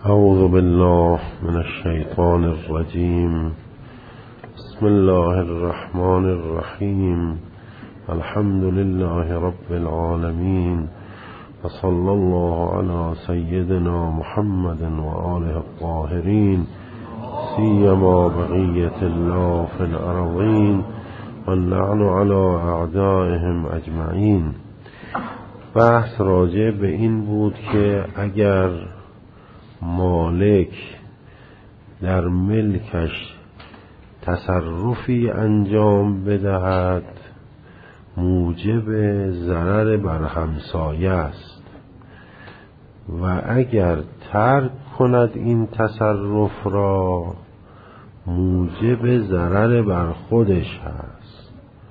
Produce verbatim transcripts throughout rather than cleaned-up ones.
اعوذ بالله من الشیطان الرجیم. بسم الله الرحمن الرحیم. الحمد لله رب العالمین و صلی الله علی سیدنا محمد و آله الطاهرین سیما بقیة الله فی الارضین و اللعن علی اعدائهم اجمعین. بحث راجع به این بود که اگر مالک در ملکش تصرفی انجام بدهد موجب ضرر بر همسایه است و اگر ترک کند این تصرف را موجب ضرر بر خودش هست.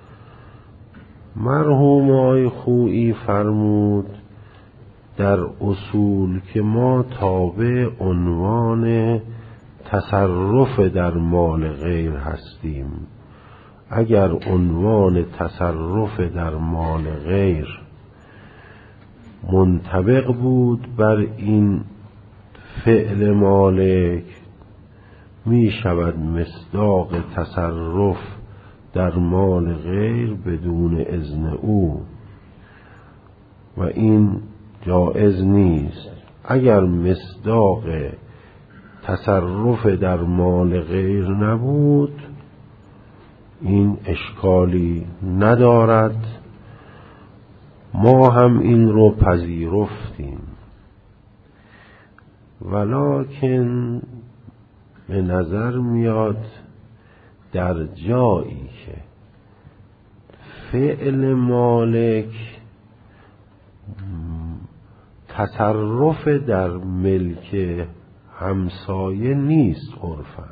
مرحوم آقای خویی فرمود در اصول که ما تابع عنوان تصرف در مال غیر هستیم. اگر عنوان تصرف در مال غیر منطبق بود بر این فعل مالک، می شود مصداق تصرف در مال غیر بدون اذن او و این جائز نیست. اگر مصداق تصرف در مال غیر نبود این اشکالی ندارد، ما هم این رو پذیرفتیم، ولکن به نظر میاد در جایی که فعل مالک تصرف در ملک همسایه نیست عرفاً،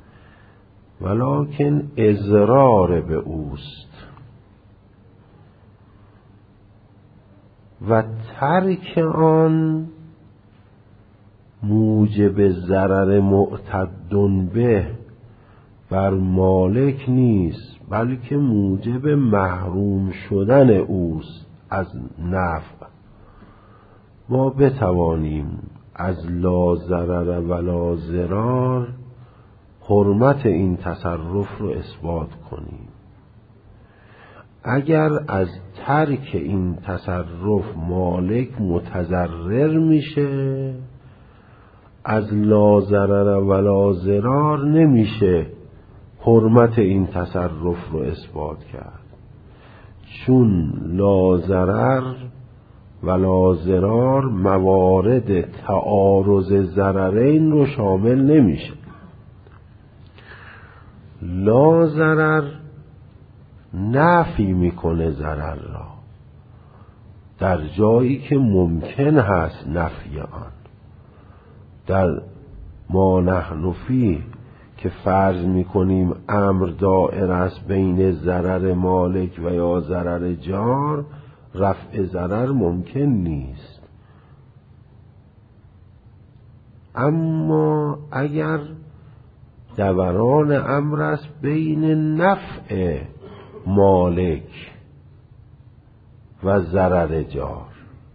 ولکن اضرار به اوست و ترک آن موجب ضرر معتد به بر مالک نیست، بلکه موجب محروم شدن اوست از نفع. ما بتوانیم از لا ضرر ولا ضرار حرمت این تصرف رو اثبات کنیم. اگر از ترک این تصرف مالک متضرر میشه، از لا ضرر ولا ضرار نمیشه حرمت این تصرف رو اثبات کرد، چون لا ضرر ولا ضرار موارد تعارض ضررین رو شامل نمیشه. لا ضرر نفی میکنه ضرر را در جایی که ممکن هست نفی آن. در ما نحن فیه که فرض میکنیم امر دائر است بین ضرر مالک و یا ضرر جار، رفع ضرر ممکن نیست. اما اگر دوران امر است بین نفع مالک و ضرر جار،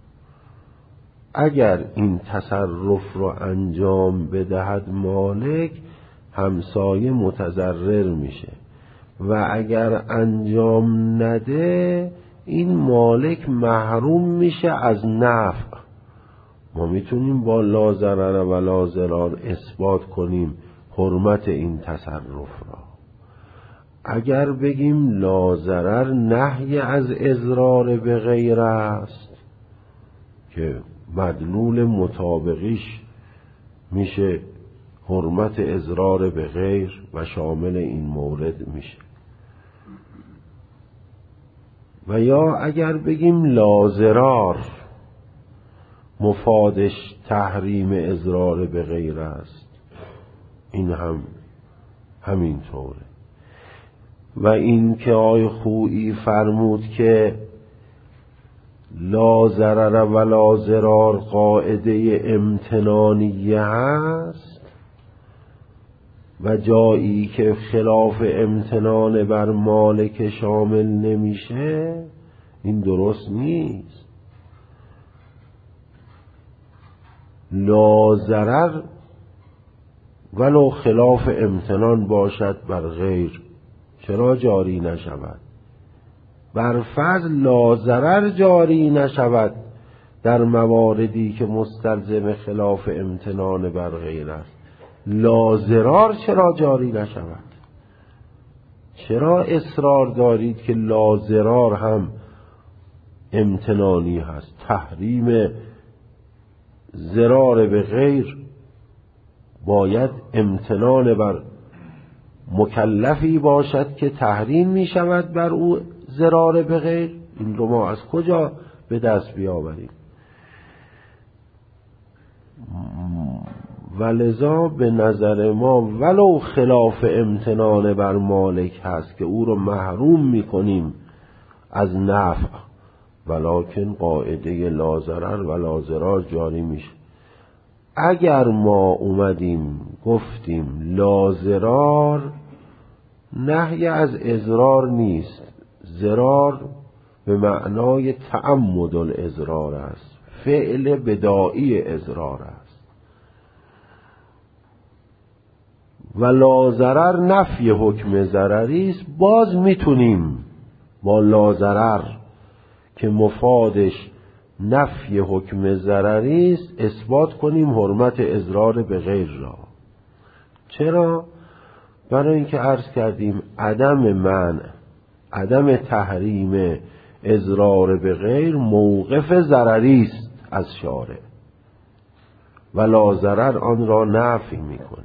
اگر این تصرف رو انجام بدهد مالک، همسایه متضرر میشه و اگر انجام نده این مالک محروم میشه از نفع. ما میتونیم با لا ضرر و لا ضرار اثبات کنیم حرمت این تصرف را. اگر بگیم لا ضرر نهی از اضرار به غیر است که مدلول مطابقیش میشه حرمت اضرار به غیر و شامل این مورد میشه، و یا اگر بگیم لا ضرار مفادش تحریم اضرار به غیر است، این هم همین طوره. و این که آقای خویی فرمود که لا ضرر ولا ضرار قاعده امتنانیه هست و جایی که خلاف امتنان بر مالک شامل نمیشه، این درست نیست. لا ضرر ولو خلاف امتنان باشد بر غیر چرا جاری نشود؟ بر فضل لا ضرر جاری نشود در مواردی که مستلزم خلاف امتنان بر غیر است. لا ضرر چرا جاری نشود؟ چرا اصرار دارید که لا ضرر هم امتنانی هست؟ تحریم ضرر به غیر باید امتنان بر مکلفی باشد که تحریم می شود بر او ضرر به غیر. این رو ما از کجا به دست بیاوریم؟ ولذا به نظر ما ولو خلاف امتنان بر مالک هست که او رو محروم می کنیم از نفع، ولکن قاعده لا ضرر و لا ضرر جاری میشه. اگر ما اومدیم گفتیم لا ضرر، نهی از اضرار نیست، ضرار به معنای تعمد الاضرار است، فعل بدائی اضرار است. و لا ضرر نفی حکم ضرری است. باز میتونیم با لا ضرر که مفادش نفی حکم ضرری است اثبات کنیم حرمت اضرار به غیر را. چرا؟ برای اینکه عرض کردیم عدم منع، عدم تحریم اضرار به غیر موقف ضرری است از شارع و لا ضرر آن را نفی میکنه.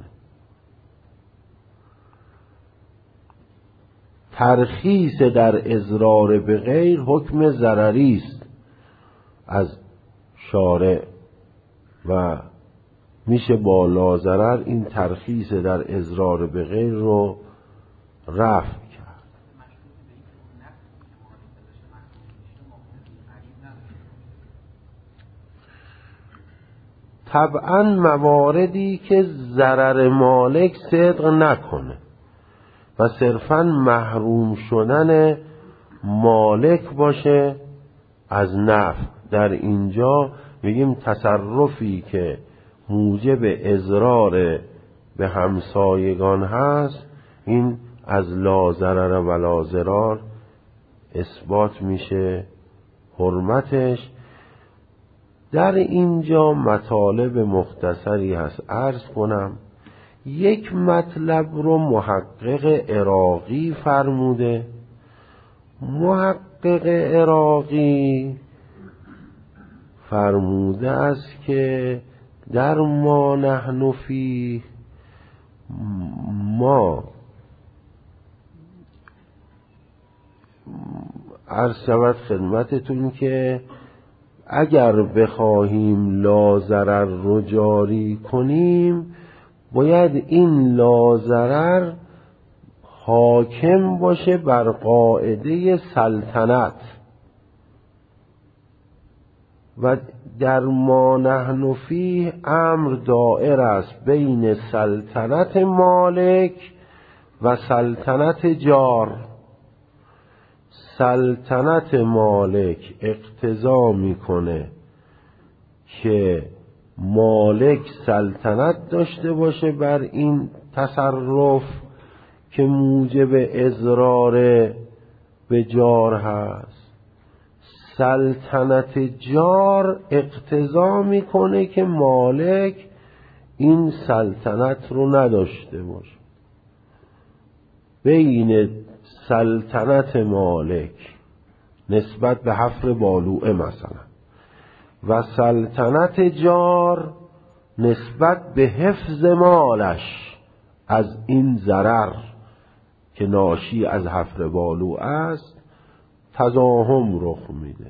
ترخیص در اضرار به غیر حکم ضرری است از شارع و میشه با لا ضرر این ترخیص در اضرار به غیر رو رفع کرد. طبعا مواردی که ضرر مالک صدق نکنه و صرفاً محروم شدن مالک باشه از نفع، در اینجا میگیم تصرفی که موجب اضرار به همسایگان هست این از لا ضرر و لا ضرار اثبات میشه حرمتش. در اینجا مطالب مختصری هست عرض کنم. یک مطلب رو محقق عراقی فرموده. محقق عراقی فرموده است که در ما نحن فیه ما عرض شود خدمتتون که اگر بخواهیم لا ضرر رو جاری کنیم باید این لا ضرر حاکم باشه بر قاعده سلطنت و در ما نحن فیه امر دائر است بین سلطنت مالک و سلطنت جار. سلطنت مالک اقتضا میکنه که مالک سلطنت داشته باشه بر این تصرف که موجب اضرار به جار هست. سلطنت جار اقتضا میکنه که مالک این سلطنت رو نداشته باشه. بین سلطنت مالک نسبت به حفر بالوعه مثلا و سلطنت جار نسبت به حفظ مالش از این ضرر که ناشی از حفر بالوعه است تضاهم رخ میده.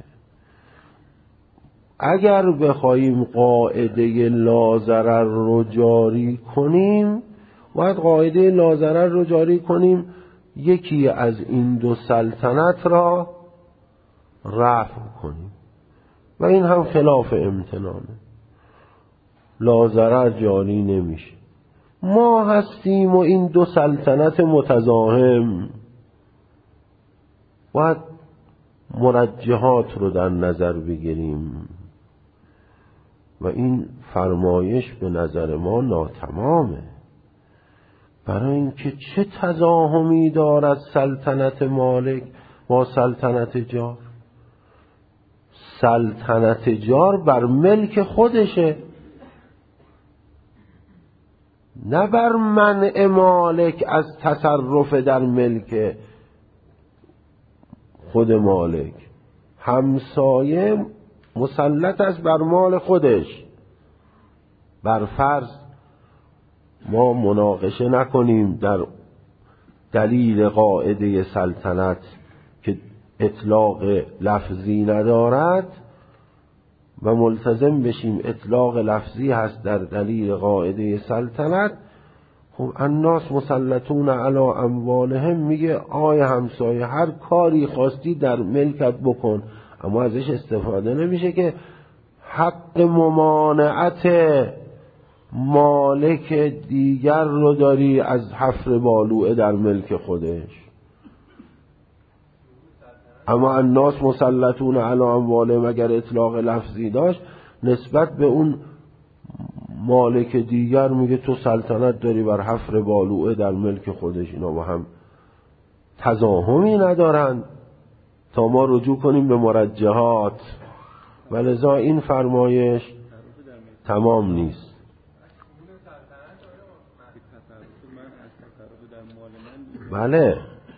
اگر بخوایم قاعده لا ضرر رو جاری کنیم باید قاعده لا ضرر رو جاری کنیم یکی از این دو سلطنت را رفع کنیم و این هم خلاف امتنانه. لا ضرر جاری نمیشه. ما هستیم و این دو سلطنت متضاهم، باید مرجحات رو در نظر بگیریم و این فرمایش به نظر ما ناتمامه. برای اینکه چه تزاحمی دارد سلطنت مالک با سلطنت جار. سلطنت جار بر ملک خودشه، نه بر منع مالک از تصرف در ملک خود مالک. همسایه مسلط است بر مال خودش. بر فرض ما مناقشه نکنیم در دلیل قاعده سلطنت که اطلاق لفظی ندارد و ملتزم بشیم اطلاق لفظی هست در دلیل قاعده سلطنت. خب الناس مسلطون علی اموالهم میگه آی همسایه هر کاری خواستی در ملکت بکن، اما ازش استفاده نمیشه که حق ممانعت مالک دیگر رو داری از حفر بالوعه در ملک خودش. اما الناس مسلطون علی اموالهم اگر اطلاق لفظی داشت نسبت به اون مالک دیگر میگه تو سلطنت داری بر حفر بالوعه در ملک خودش. اینا با هم تزاحمی ندارن تا ما رجوع کنیم به مرجحات، ولذا این فرمایش تمام نیست. بله،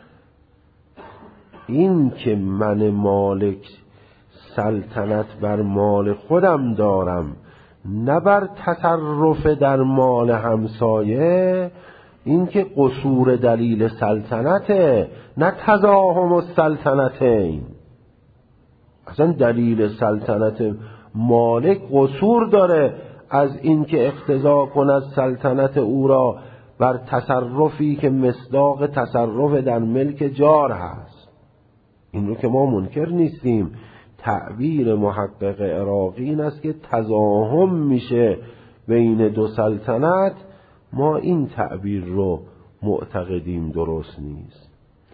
این که من مالک سلطنت بر مال خودم دارم نه بر تصرف در مال همسایه، این که قصور دلیل سلطنته نه تزاحم السلطنتین. اصلا دلیل سلطنت مالک قصور داره از این که اقتضا کند سلطنت او را بر تصرفی که مصداق تصرف در ملک جار هست. این رو که ما منکر نیستیم. تعبیر محقق عراقی این است که تزاحم میشه بین دو سلطنت. ما این تعبیر رو معتقدیم درست نیست.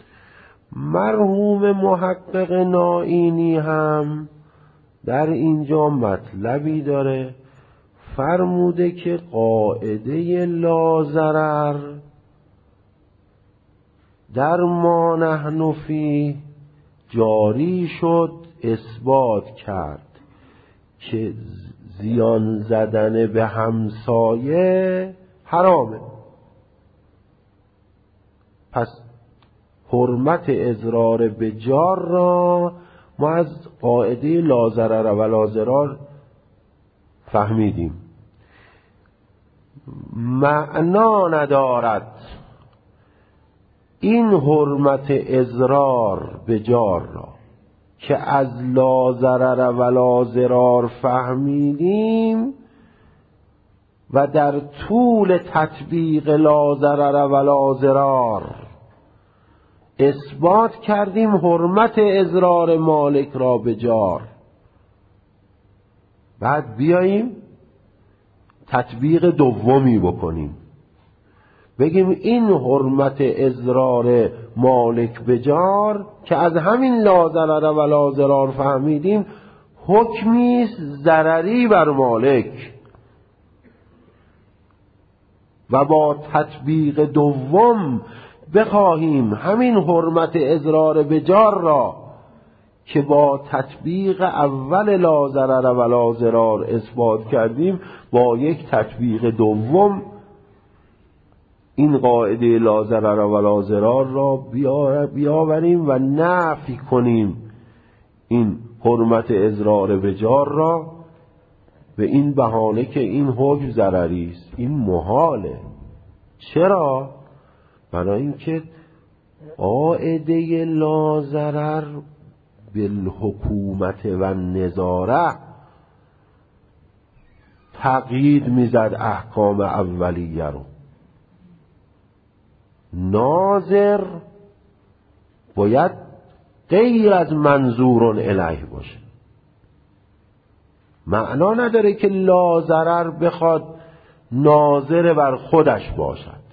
مرحوم محقق نائینی هم در اینجا مطلبی داره، فرموده که قاعده لا ضرر در ما نحن فیه جاری شد، اثبات کرد که زیان زدن به همسایه حرامه. پس حرمت اضرار به جار را ما از قاعده لا ضرر و لا ضرار فهمیدیم. معنا ندارد این حرمت اضرار به جار را که از لا ضرر و لا ضرار فهمیدیم و در طول تطبیق لا ضرر و لا ضرار اثبات کردیم حرمت اضرار مالک را به جار، بعد بیاییم تطبیق دومی بکنیم، بگیم این حرمت اضرار مالک به جار که از همین لا ضرر و لا ضرار فهمیدیم حکمی ضرری بر مالک، و با تطبیق دوم بخواهیم همین حرمت اضرار به جار را که با تطبیق اول لا ضرر و لا ضرار اثبات کردیم با یک تطبیق دوم این قاعده لا ضرر و لا ضرار را بیاوریم و نفی کنیم این حرمت اضرار به جار را به این بهانه که این حکم ضرری است. این محاله. چرا؟ برای اینکه قاعده لا ضرر بالحکومت و نظاره تقیید میزد احکام اولیه رو. ناظر باید غیر از منظور الیه باشه. معنا نداره که لا ضرر بخواد ناظر بر خودش باشد.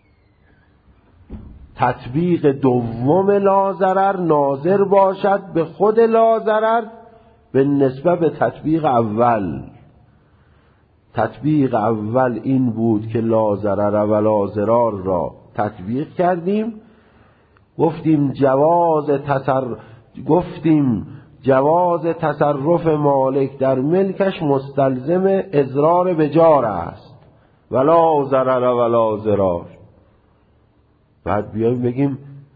تطبیق دوم لا ضرر ناظر باشد به خود لا ضرر به نسبت به تطبیق اول. تطبیق اول این بود که لا ضرر و لا ضرار را تطبیق کردیم. گفتیم جواز تصر... گفتیم جواز تصرف مالک در ملکش مستلزم اضرار به جار است، ولا ضرر ولا ضرار. بعد بیایم بگیم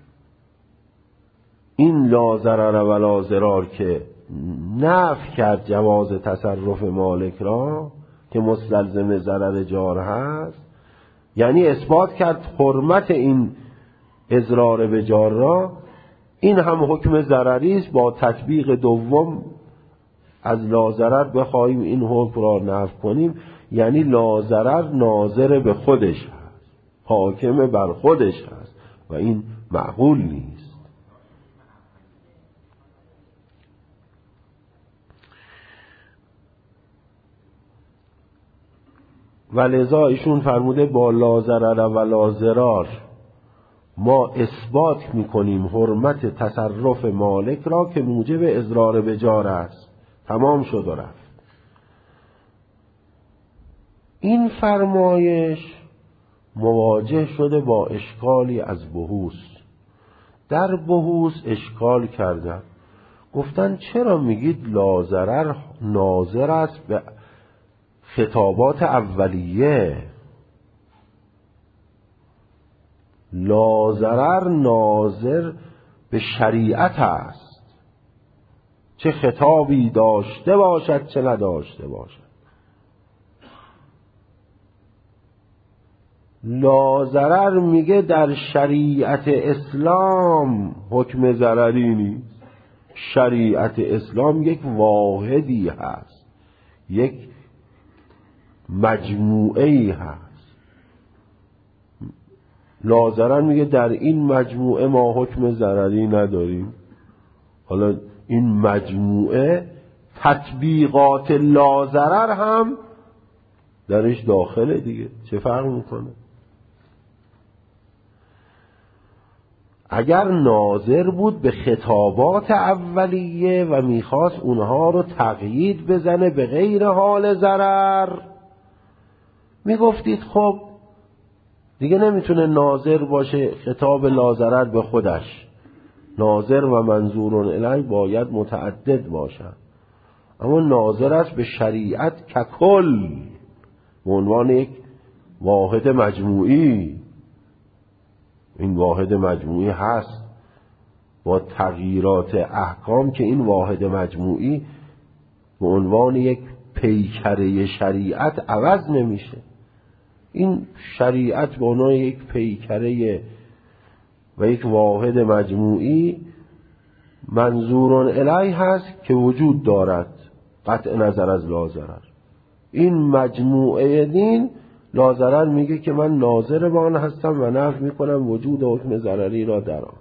این لا ضرر ولا ضرار که نفی کرد جواز تصرف مالک را که مستلزم ضرر جار هست، یعنی اثبات کرد حرمت این اضرار به جار را، این هم حکم ضرری است. با تطبیق دوم از لا ضرر بخواهیم این حکم را نفی کنیم، یعنی لا ضرر ناظر به خودش هست، حاکم بر خودش هست و این معقول نیست. و لذا ایشون فرموده با لا ضرر و لا ضرار ما اثبات میکنیم حرمت تصرف مالک را که موجب اضرار به جار است. تمام شد و رفت. این فرمایش مواجه شده با اشکالی از بحوث. در بحوث اشکال کردن، گفتن چرا میگید لا ضرر ناظر است به خطابات اولیه، لا ضرر ناظر به شریعت است، چه خطابی داشته باشد چه نداشته باشد. لا ضرر میگه در شریعت اسلام حکم ضرری نیست. شریعت اسلام یک واحدی هست، یک مجموعه‌ای هست. لا ضرر میگه در این مجموعه ما حکم ضرری نداریم. حالا این مجموعه تطبیقات لا ضرر هم درش داخله دیگه، چه فرق میکنه؟ اگر ناظر بود به خطابات اولیه و میخواست اونها رو تقیید بزنه به غیر حال ضرر، میگفتید خب دیگه نمیتونه ناظر باشه خطاب لا ضرر به خودش، ناظر و منظور الیه باید متعدد باشن. اما ناظر است به شریعت ککل به عنوان یک واحد مجموعی. این واحد مجموعی هست با تغییرات احکام که این واحد مجموعی به عنوان یک پیکره شریعت عوض نمیشه. این شریعت به عنوان یک پیکره و یک واحد مجموعی منظور الیه هست که وجود دارد قطع نظر از لا ضرر. این مجموعه دین لا ضرر میگه که من ناظر به آن هستم و نفی میکنم وجود حکم ضرری را در آن.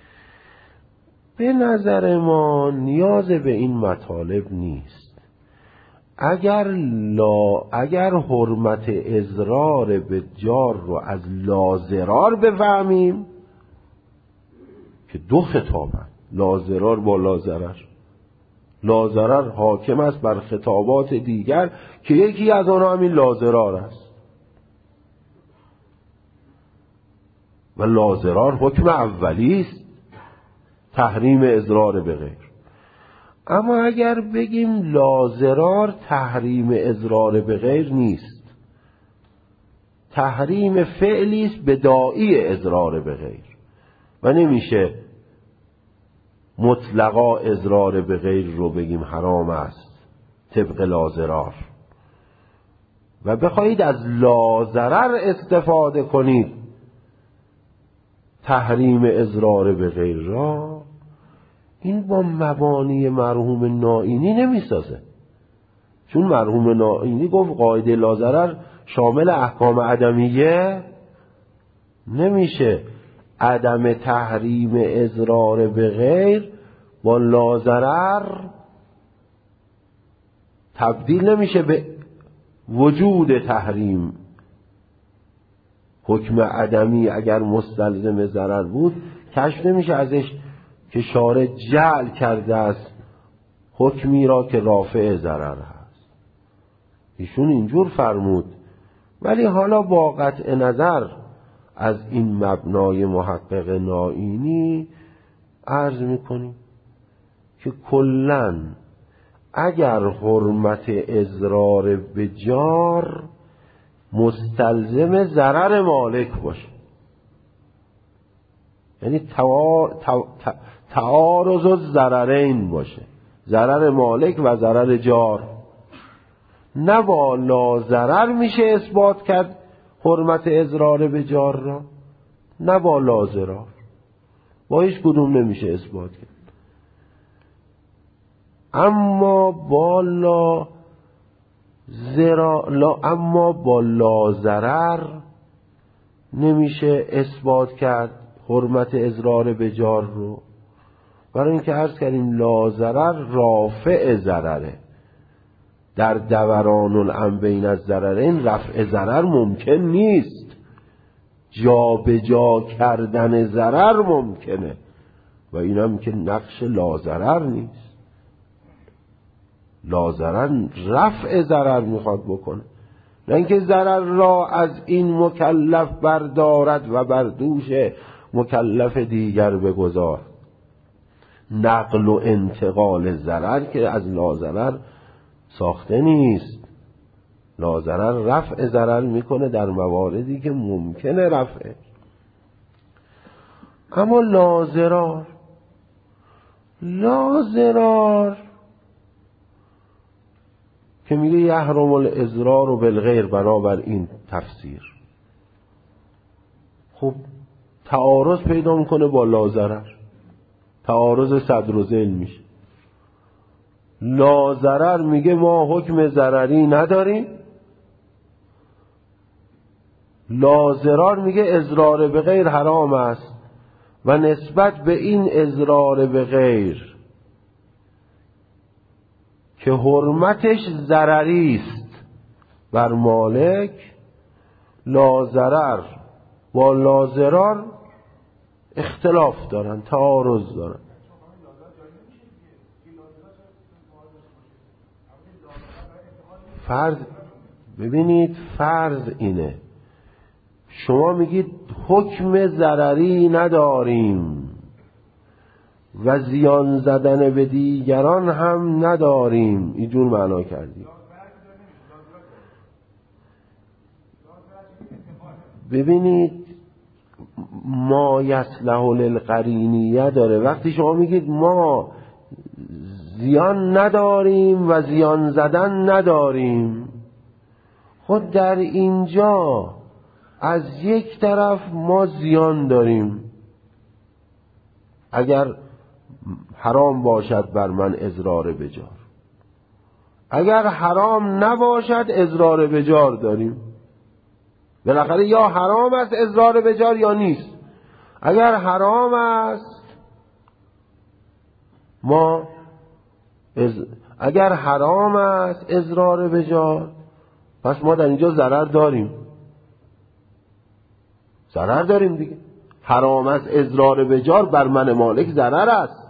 به نظر ما نیاز به این مطالب نیست. اگر لا اگر حرمت اضرار به جار رو از لا ضرار بفهمیم که دو خطابن، لا ضرار با لا ضرر، لا ضرر حاکم است بر خطابات دیگر که یکی از آنها همین لا ضرار است و لا ضرار حکم اولی است، تحریم اضرار به غیر. اما اگر بگیم لا ضرار تحریم اضرار به غیر نیست، تحریم فعلی است بداعی اضرار به غیر و نمیشه مطلقا اضرار به غیر رو بگیم حرام است طبق لا ضرار و بخواهید از لا ضرر استفاده کنید تحریم اضرار به غیر را، این با مبانی مرحوم نائینی نمیسازه. چون مرحوم نائینی گفت قاعده لا ضرر شامل احکام عدمیه نمیشه عدم تحریم اضرار به غیر با لا ضرر تبدیل نمیشه به وجود تحریم. حکم عدمی اگر مستلزم ضرر بود کشف نمیشه ازش که شارع جعل کرده است حکمی را که رافع ضرر هست. ایشون اینجور فرمود. ولی حالا با قطع نظر از این مبنای محقق نائینی عرض میکنیم که کلاً اگر حرمت اضرار به جار مستلزم ضرر مالک باشه، یعنی تعارض الضررین باشه، ضرر مالک و ضرر جار، نه با لا ضرر میشه اثبات کرد حرمت اضرار به جار را، نه با لا ضرر، با هیچ کدوم نمیشه اثبات کرد. اما با لا ضرر لا اما با لا ضرر نمیشه اثبات کرد حرمت اضرار به جار رو، برای اینکه عرض کردیم لا ضرر رافع ضرره، در دوران الامر بین الضررین رفع ضرر ممکن نیست، جا به جا کردن ضرر ممکنه و این هم که نقش لا ضرر نیست. لا ضرر رفع ضرر میخواد بکنه، نه اینکه ضرر را از این مکلف بردارد و بر دوش مکلف دیگر بگذار. نقل و انتقال ضرر که از لا ضرر ساخته نیست. لا ضرر رفع ضرر میکنه در مواردی که ممکنه رفعه. اما لا ضرر لا ضرر که میگه یحرم الاضرار بالغیر، بنابر این تفسیر خب تعارض پیدا میکنه با لا ضرر، تعارض صدر و ذیل میشه. لا ضرر میگه ما حکم ضرری نداریم، لا ضرر میگه اضرار به غیر حرام است و نسبت به این اضرار به غیر که حرمتش ضرری است بر مالک، لا ضرر با لا ضرر اختلاف دارن، تعارض دارن. فرض ببینید، فرض اینه شما میگید حکم ضرری نداریم و زیان زدن به دیگران هم نداریم، اینجور معنا کردیم. ببینید ما یصلح للقرینیه داره. وقتی شما میگید ما زیان نداریم و زیان زدن نداریم، خود در اینجا از یک طرف ما زیان داریم، اگر حرام باشد بر من اضرار به جار، اگر حرام نباشد اضرار به جار داریم. بالاخره یا حرام است اضرار به جار یا نیست. اگر حرام است ما از... اگر حرام است اضرار به جار، پس ما در اینجا ضرر داریم، ضرر داریم دیگه. حرام است اضرار به جار، بر من مالک ضرر است.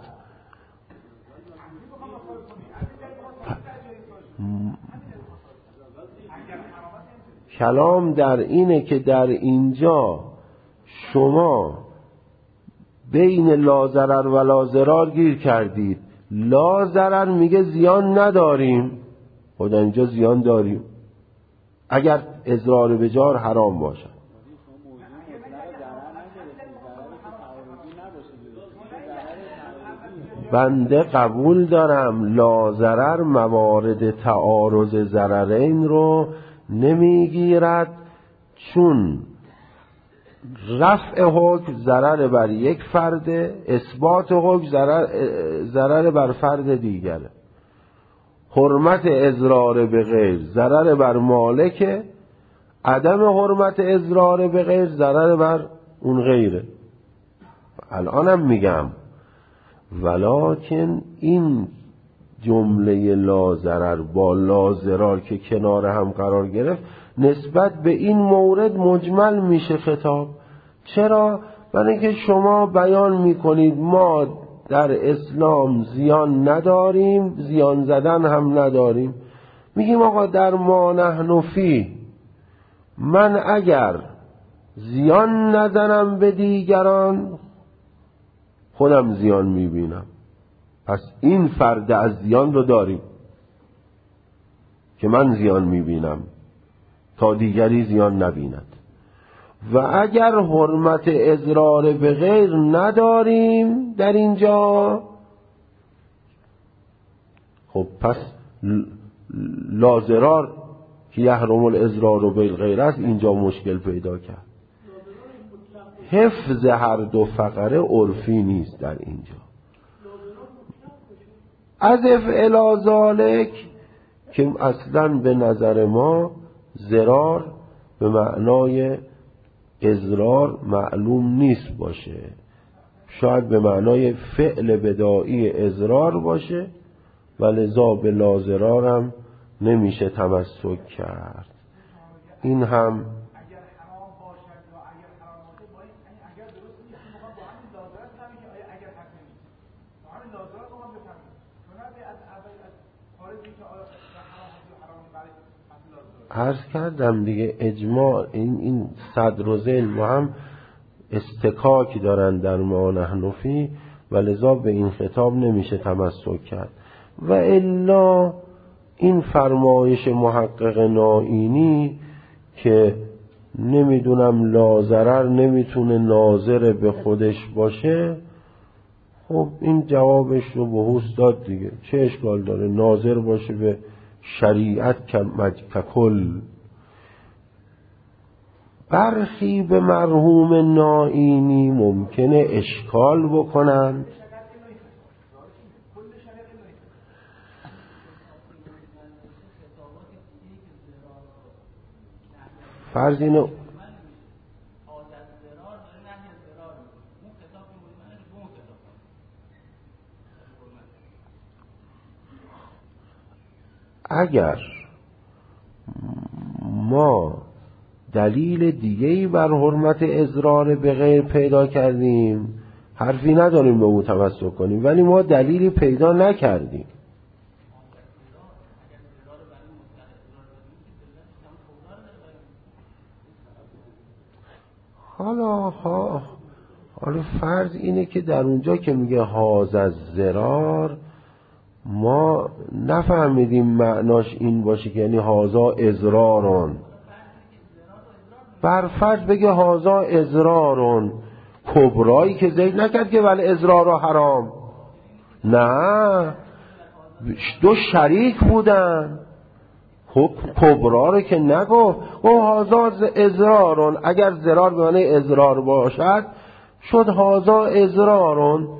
کلام در اینه که در اینجا شما بین لا ضرر و لا ضرار گیر کردید. لا ضرر میگه زیان نداریم، خود اینجا زیان داریم اگر اضرار به جار حرام باشد. بنده قبول دارم لا ضرر موارد تعارض ضررین رو نمیگیرد، چون رفع حکم ضرر بر یک فرد، اثبات حکم ضرر ضرر بر فرد دیگره. حرمت اضرار به غیر ضرر بر مالکه، عدم حرمت اضرار به غیر ضرر بر اون غیره. الانم میگم ولکن این جمله لا ضرر با لا ضرر که کنار هم قرار گرفت نسبت به این مورد مجمل میشه خطاب. چرا؟ برای اینکه شما بیان میکنید ما در اسلام زیان نداریم، زیان زدن هم نداریم. میگیم آقا در ما نحن فی، من اگر زیان نزنم به دیگران خودم زیان میبینم. پس این فرد از زیان رو داریم که من زیان میبینم تا دیگری زیان نبیند. و اگر حرمت اضرار به غیر نداریم در اینجا، خب پس لازرار که یحرم الاضرار بالغیر است اینجا مشکل پیدا کرد. حفظ هر دو فقره عرفی نیست در اینجا. از افعل ذالک که اصلا به نظر ما ضرار به معنای اضرار معلوم نیست باشه، شاید به معنای فعل بدائی اضرار باشه و لذا به لازرار هم نمیشه تمسک کرد. این هم عرض کردم دیگه، اجماع این این صدر و ذیل با هم استکاک دارن در ما نحن فی و لذا به این خطاب نمیشه تمسک کرد. و الا این فرمایش محقق نائینی که نمیدونم لازرر نمیتونه ناظر به خودش باشه، خب این جوابش رو بحوث داد دیگه. چه اشکال داره ناظر باشه به شریعت ککل؟ برخی به مرحوم نائینی ممکنه اشکال بکنند. فرض اینو اگر ما دلیل دیگه‌ای بر حرمت اضرار به غیر پیدا کردیم حرفی نداریم به او تمسک کنیم، ولی ما دلیلی پیدا نکردیم. حالا ها حالا فرض اینه که در اونجا که میگه هاذ الضرار ما نفهمیدیم معناش این باشه که یعنی هازا اضرارون. برفرض بگه هازا اضرارون کبرایی که زید نکرد که ولی اضرار و حرام، نه دو شریک بودن. خب کبرا رو که نگو و هازا اضرارون، اگر ضرار به معنی اضرار باشد شد هازا اضرارون.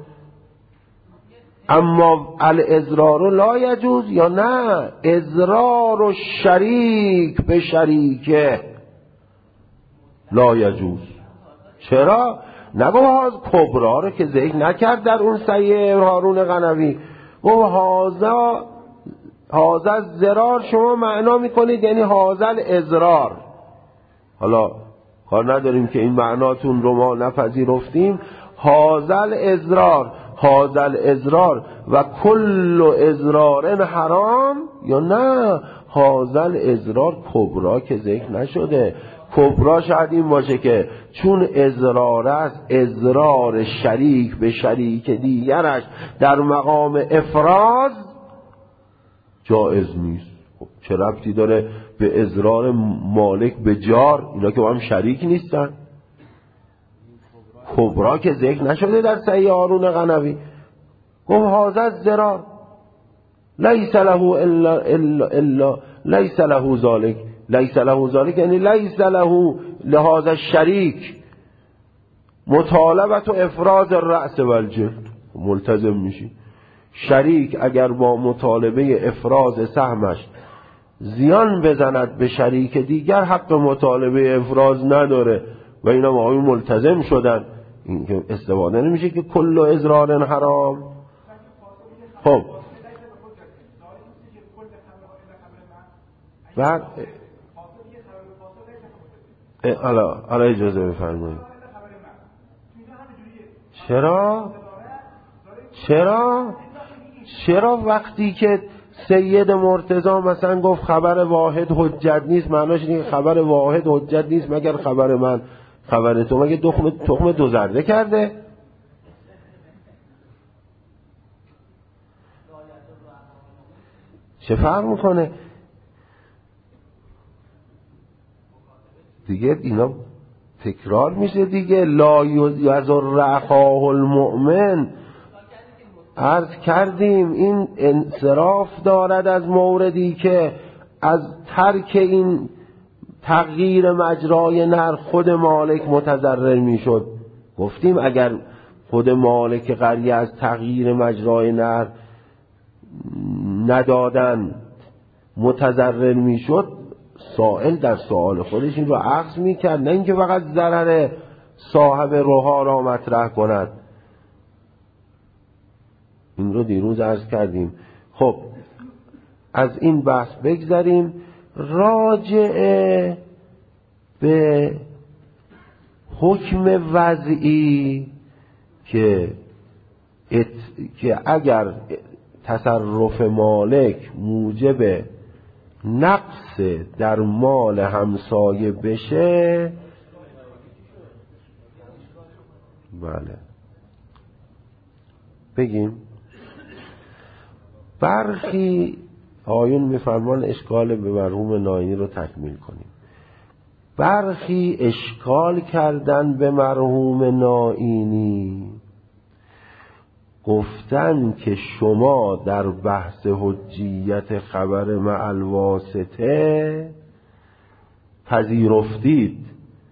اما الاضرار لا یجوز، یا نه اضرار و شریک به شریکه لا یجوز. چرا؟ نگو هاز کبرا رو که ذکر نکرد در اون سیه هارون قنوی. و هازا هازا ضرار شما معنا میکنید یعنی هازا الاضرار. حالا کار نداریم که این معناتون رو ما نپذیرفتیم. هازا الاضرار، هازا الاضرار و کل اضرار حرام، یا نه هازا الاضرار کبرا که ذکر نشده. کبرا شاید این باشه که چون اضرار است اضرار شریک به شریک دیگرش در مقام افراز جائز نیست. خب چه ربطی داره به اضرار مالک به جار؟ اینا که با هم شریک نیستن. کبرا که ذکر نشده در صحیح هارون قنوی. گفت هازا الضرار لیس له الا الا الا لیس له ذلک، لیس له ذلک یعنی لیس له لهذا الشریک مطالبت و افراز الرأس و الجلد. ملتزم میشی شریک اگر با مطالبه افراز سهمش زیان بزند به شریک دیگر حق مطالبه افراز نداره و اینا آقایون ملتزم شدن. این که استفاده نمیشه که کل اضرار حرام. خب بعد حالا حالا اجازه بفرمایید. چرا چرا چرا وقتی که سید مرتضی مثلا گفت خبر واحد حجت نیست، معناش اینه که خبر واحد حجت نیست مگر خبر من خبر تو، مگه تخم تخم دو زرده کرده؟ چه فرق میکنه دیگه؟ اینا تکرار میشه دیگه. لا یضر اخاه المؤمن، عرض کردیم این انصراف دارد از موردی که از ترک این تغییر مجرای نر خود مالک متضرر میشد. گفتیم اگر خود مالک قریه از تغییر مجرای نر ندادن متضرر میشد، سائل در سوال خودش این رو عکس میکرد، نه اینکه فقط ضرر صاحب روها را مطرح کند. این رو دیروز عرض کردیم. خب از این بحث بگذریم. راجع به حکم وضعی که ات... که اگر تصرف مالک موجب نقص در مال همسایه بشه، بله بگیم برخی آیون میفرمان اشکال به مرحوم ناینی رو تکمیل کنیم. برخی اشکال کردن به مرحوم ناینی، گفتن که شما در بحث حجیت خبر مع الواسطه پذیرفتید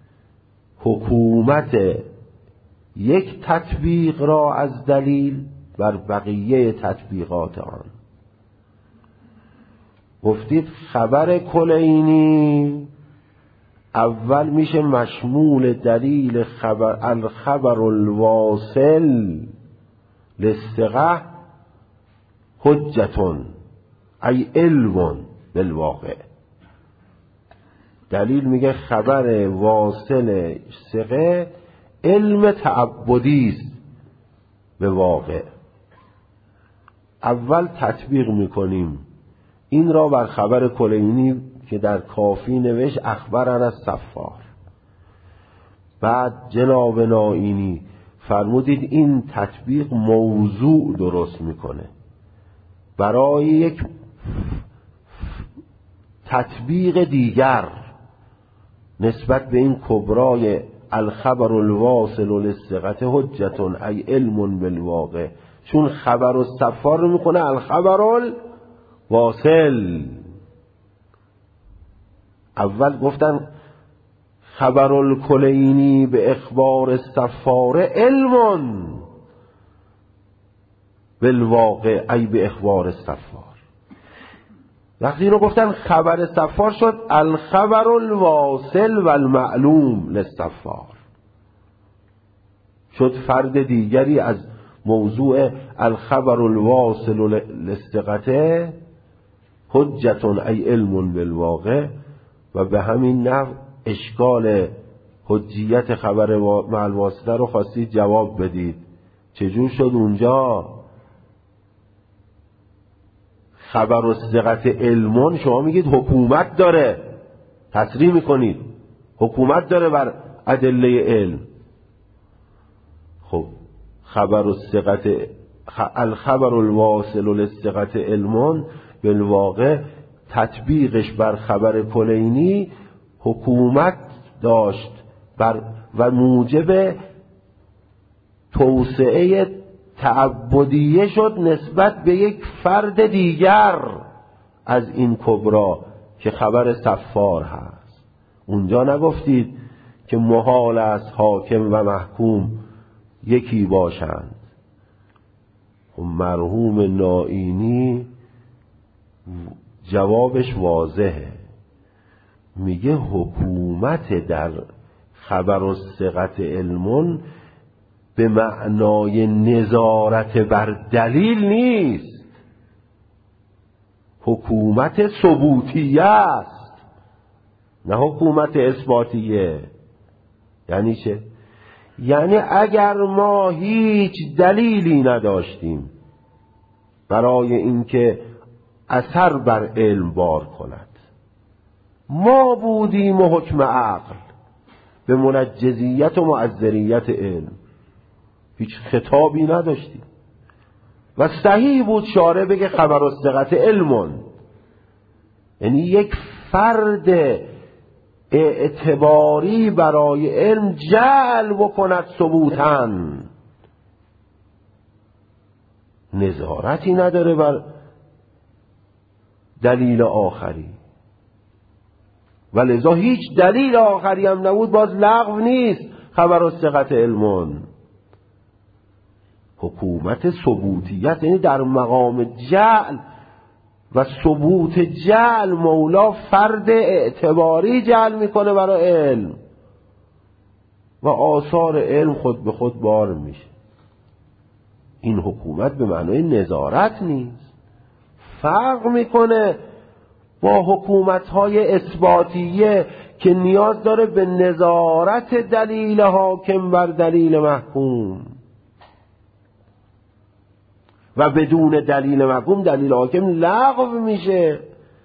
حکومت یک تطبیق را از دلیل بر بقیه تطبیقات آن. گفتید خبر کلینی اول میشه مشمول دلیل خبر الخبر الواصل للثقة حجتون ای علم بالواقع. دلیل میگه خبر واصل ثقه علم تعبدی است به واقع. اول تطبیق میکنیم این را بر خبر کلینی که در کافی نوشت اخبرنا الصفار. بعد جناب ناینی فرمودید این تطبیق موضوع درست میکنه برای یک تطبیق دیگر نسبت به این کبرای الخبر الواصل للثقة حجتون ای علم بالواقع، چون خبر الصفار رو میکنه الخبر الواصل. اول گفتن خبر الکلینی به اخبار الصفار علم بالواقع ای به اخبار الصفار. وقتی اینو گفتن خبر صفار شد الخبر الواصل و المعلوم للصفار، شد فرد دیگری از موضوع الخبر الواصل للثقة حجتون ای علم بالواقع. و به همین نحو اشکال حجیت خبر مع الواسطه رو خواستید جواب بدید. چجور شد اونجا خبر الثقة علمون شما میگید حکومت داره، تصریح میکنید حکومت داره بر ادله علم. خب خبر الثقة الخبر الواصل للثقة علمون بالواقع تطبیقش بر خبر کلینی حکومت داشت بر و موجب توسعه تعبدیه شد نسبت به یک فرد دیگر از این کبرا که خبر صفار هست. اونجا نگفتید که محال است حاکم و محکوم یکی باشند. و مرحوم ناینی جوابش واضحه، میگه حکومت در خبر الثقة علمون به معنای نظارت بر دلیل نیست، حکومت ثبوتیه است نه حکومت اثباتیه. یعنی چه؟ یعنی اگر ما هیچ دلیلی نداشتیم برای اینکه اثر بر علم بار کند. ما بودیم و حکم عقل به منجزیت و معذریت علم، هیچ خطابی نداشتیم و صحیح بود شارع بگه خبر الثقة علمون، یعنی یک فرد اعتباری برای علم جعل بکند ثبوتاً، نظارتی نداره بر دلیل آخری، و لذا هیچ دلیل آخری هم نبود باز لغو نیست. خبر الثقة علمون، حکومت ثبوتیت، یعنی در مقام جعل و ثبوت جعل مولا فرد اعتباری جعل میکنه برای علم و آثار علم خود به خود بار میشه. این حکومت به معنای نظارت نیست، فرق میکنه با حکومت‌های اثباتیه که نیاز داره به نظارت دلیل حاکم بر دلیل محکوم و بدون دلیل محکوم دلیل حاکم لغو میشه.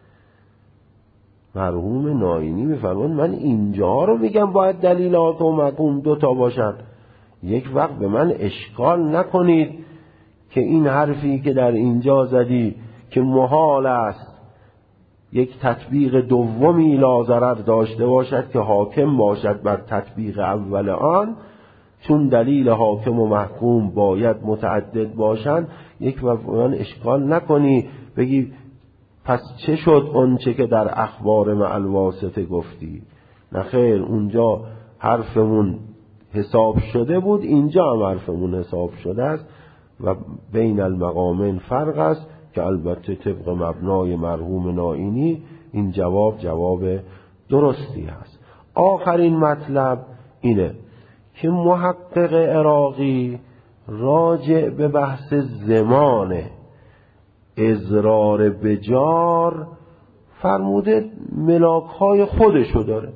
مرحوم ناینی میفرماید من اینجا رو میگم باید دلیل حاکم و محکوم دو تا باشد، یک وقت به من اشکال نکنید که این حرفی که در اینجا زدی که محال است یک تطبیق دومی لاضرر داشته باشد که حاکم باشد بر تطبیق اول آن، چون دلیل حاکم و محکوم باید متعدد باشند. یک وقت من اشکال نکنی بگی پس چه شد اون چه که در اخبار مع الواسطه گفتی؟ نه خیر، اونجا حرفمون حساب شده بود، اینجا هم حرفمون حساب شده است و بین المقامین فرق است که البته طبق مبنای مرحوم ناینی این جواب جواب درستی است. آخرین مطلب اینه که محقق عراقی راجع به بحث زمان اضرار بجار فرموده ملاک‌های خودشو داره.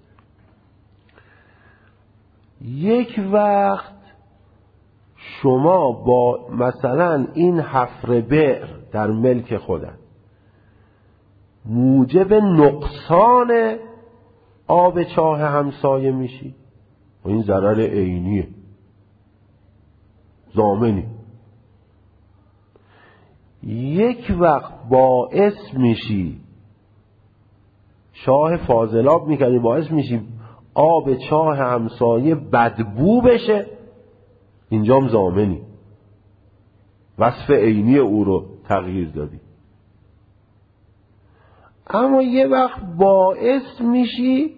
یک وقت شما با مثلا این حفر بئر در ملک خودت موجب نقصان آب چاه همسایه میشی و این ضرر عینیه ضامنی. یک وقت باعث میشی چاه فاضلاب میکنی باعث میشی آب چاه همسایه بدبو بشه، اینجام ضامنی، وصف عینی او رو تغییر دادی. اما یه وقت باعث میشی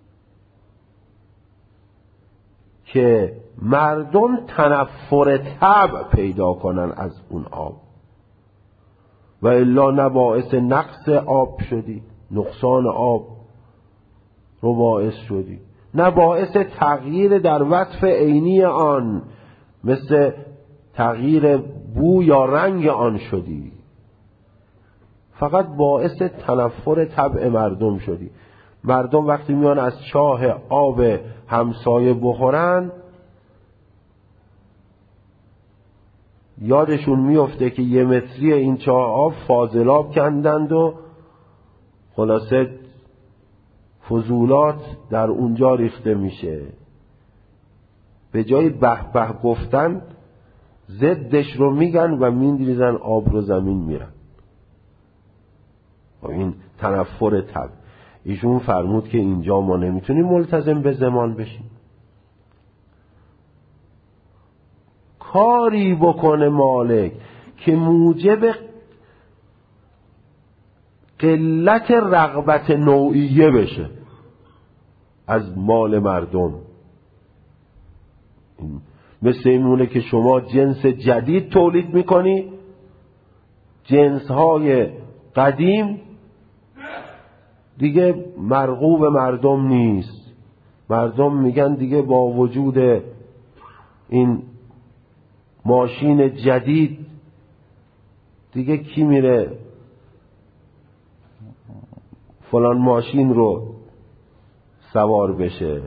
که مردم تنفر طبع پیدا کنن از اون آب و الا نه باعث نقص آب شدی، نقصان آب رو باعث شدی، نه باعث تغییر در وصف عینی آن مثل تغییر بو یا رنگ آن شدی، فقط باعث تنفر طبع مردم شدی. مردم وقتی میان از چاه آب همسایه بخورن یادشون میفته که یه متری این چاه آب فاضلاب کندند و خلاصه فضولات در اونجا ریخته میشه. به جای به به گفتن ضدش رو میگن و میندریزن آب رو زمین میرن. این تنفر طبع. ایشون فرمود که اینجا ما نمیتونیم ملتزم به زمان بشیم، کاری بکنه مالک که موجب قلت رغبت نوعیه بشه از مال مردم. مثل اینونه که شما جنس جدید تولید میکنی، جنسهای قدیم دیگه مرغوب مردم نیست. مردم میگن دیگه با وجود این ماشین جدید دیگه کی میره فلان ماشین رو سوار بشه؟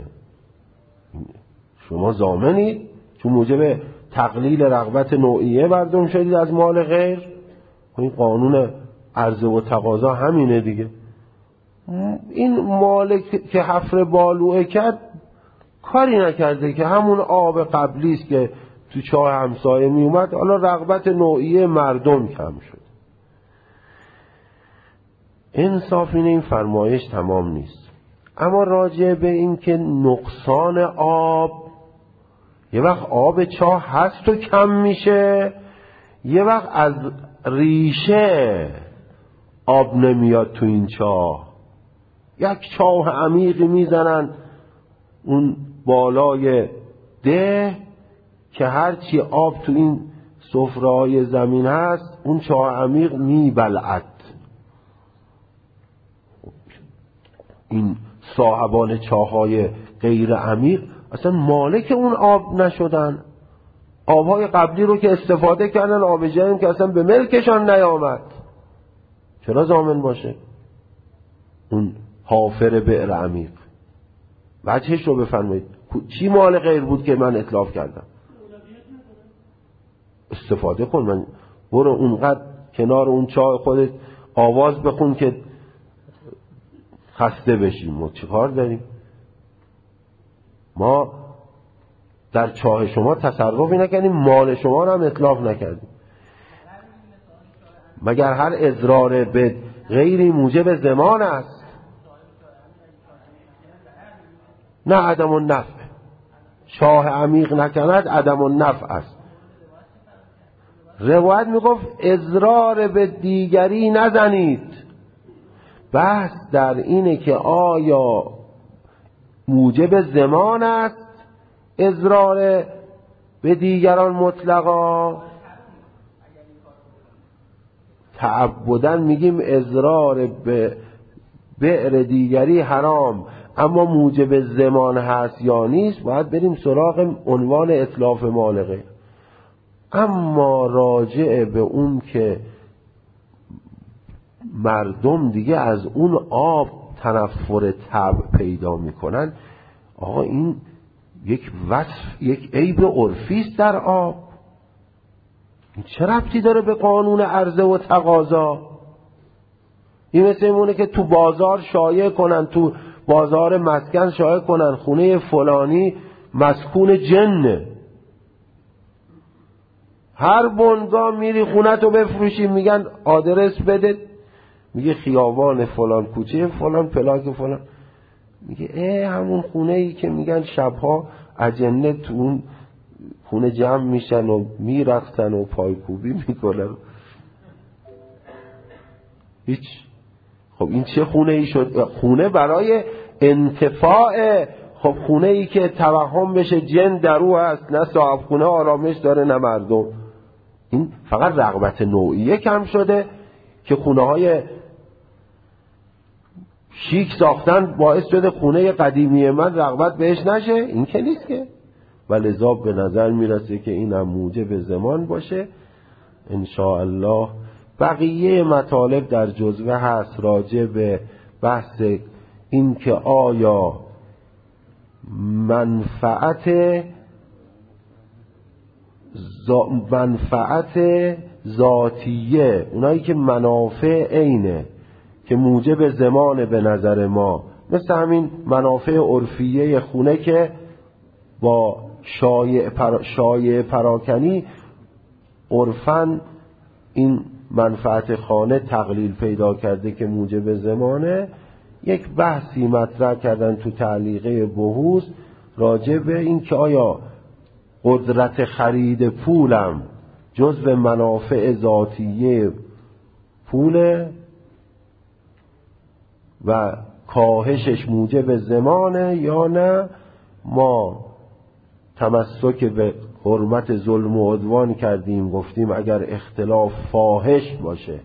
شما ضامنید چون موجب تقلیل رغبت نوعیه مردم شدید از مال غیر. این قانون عرضه و تقاضا همینه دیگه. این مالک که حفر بالوعه کرد کاری نکرده که همون آب قبلی است که تو چاه همسایه می اومد، حالا رغبت نوعی مردم کم شد. انصاف اینه این فرمایش تمام نیست. اما راجع به این که نقصان آب، یه وقت آب چاه هست و کم میشه، یه وقت از ریشه آب نمیاد تو این چاه. یک چاه عمیقی میزنن اون بالای ده که هرچی آب تو این سفره‌های زمین هست اون چاه عمیق میبلعد. این صاحبان چاه‌های غیر عمیق اصلا مالک اون آب نشدن، آبهای قبلی رو که استفاده کردن، آب جدید که اصلا به ملکشان نیامد، چرا ضامن باشه اون حافر بئر عمیق؟ وجهش رو بفرمایید. چی مال غیر بود که من اتلاف کردم؟ استفاده کن. من برو اونقدر کنار اون چاه خودت آواز بخون که خسته بشیم. ما چه کار داریم؟ ما در چاه شما تصرفی نکردیم، مال شما رو هم اتلاف نکردیم. مگر هر اضرار به غیری موجب ضمان است؟ نه عدم النفع. چاه عمیق نکند عدم النفع است. روایت میگفت اضرار به دیگری نزنید. بحث در اینه که آیا موجب ضمان است اضرار به دیگران مطلقا؟ تعبدن میگیم اضرار به بئر دیگری حرام، اما موجب ضمان هست یا نیست باید بریم سراغ عنوان اتلاف مال غیر. اما راجع به اون که مردم دیگه از اون آب تنفر طبع پیدا میکنن، آقا این یک وصف، یک عیب عرفی است در آب. این چه ربطی داره به قانون عرضه و تقاضا؟ این مثل اینه که تو بازار شایع کنن، تو بازار مسکن شایع کنن خونه فلانی مسکون جنه. هر بنگاه میری خونه تو بفروشی، میگن آدرس بده، میگه خیابان فلان، کوچه فلان، پلاک فلان. میگه اه همون خونه ای که میگن شبها اجنه تو اون خونه جمع میشن و میرقصن و پایکوبی میکنن. هیچ. خب این چه خونه ای شد؟ خونه برای انتفاع. خب خونه ای که توهم بشه جن در او هست، نه صاحب خونه آرامش داره نه مردم. این فقط رغبت نوعیه کم شده که خونه های شیک ساختن باعث شده خونه قدیمی من رغبت بهش نشه. این که نیست که. ولذا به نظر میرسه که این هم موجب زمان باشه. انشاءالله بقیه مطالب در جزوه هست راجع به بحث این که آیا منفعت زا منفعت ذاتیه، اونایی که منافع عینه که موجب زمان به نظر ما، مثل همین منافع عرفیه خونه که با شایع پر... شایع پراکنی عرفاً این منفعت خانه تقلیل پیدا کرده که موجب زمانه. یک بحثی مطرح کردن تو تعلیقه بحوث راجع به این که آیا قدرت خرید پولم جزو منافع ذاتیه پوله و کاهشش موجب زمانه یا نه. ما تمسک به حرمت ظلم و عدوان کردیم، گفتیم اگر اختلاف فاحش باشه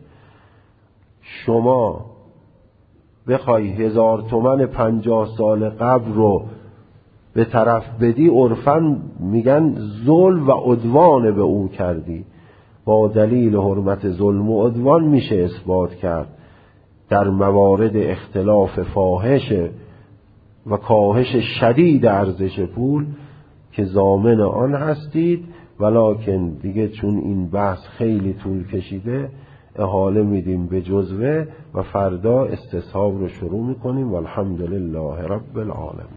شما بخوای هزار تومن پنجاه سال قبل رو به طرف بدی، عرفاً میگن ظلم و عدوان به او کردی. با دلیل حرمت ظلم و عدوان میشه اثبات کرد در موارد اختلاف فاحش و کاهش شدید ارزش پول که ضامن آن هستید. ولکن دیگه چون این بحث خیلی طول کشیده احاله میدیم به جزوه و فردا استصحاب رو شروع میکنیم. والحمدلله رب العالمین.